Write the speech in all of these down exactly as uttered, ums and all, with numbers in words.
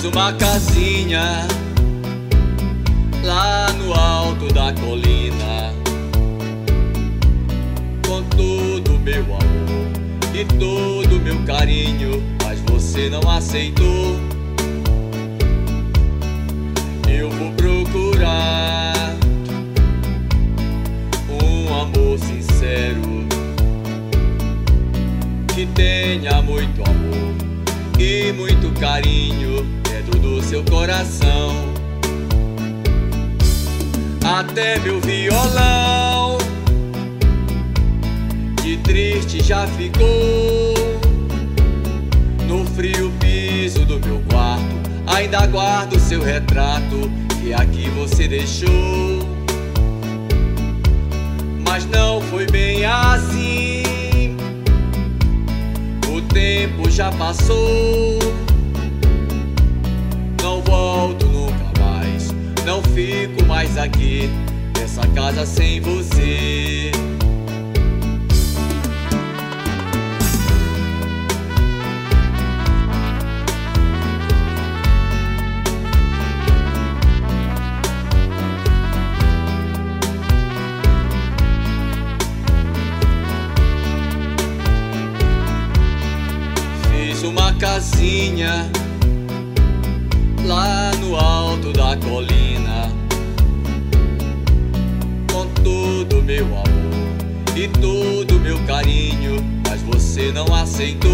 uma casinha lá no alto da colina, com todo meu amor e todo meu carinho, mas você não aceitou. Eu vou procurar um amor sincero, que tenha muito amor e muito carinho dentro do seu coração. Até meu violão de triste já ficou. No frio piso do meu quarto ainda guardo seu retrato que aqui você deixou. Mas não foi bem assim, o tempo já passou. Não volto nunca mais, não fico mais aqui nessa casa sem você. Fiz uma casinha lá no alto da colina, com todo meu amor e todo meu carinho, mas você não aceitou.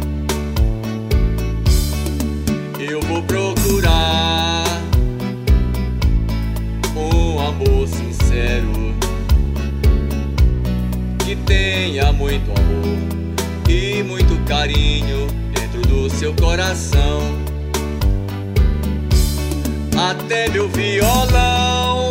Eu vou procurar um amor sincero, que tenha muito amor e muito carinho dentro do seu coração. Até meu violão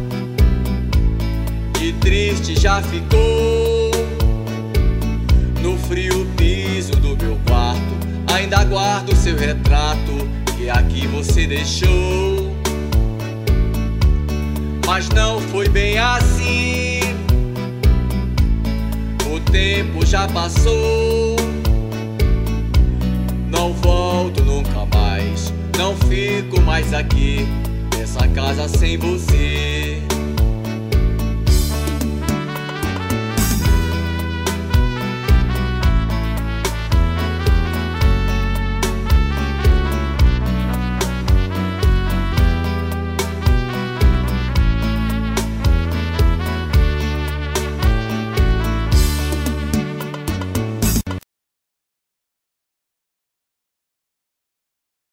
de triste já ficou. No frio piso do meu quarto ainda guardo seu retrato que aqui você deixou. Mas não foi bem assim, o tempo já passou. Não volto nunca mais, não fico mais aqui nessa casa sem você.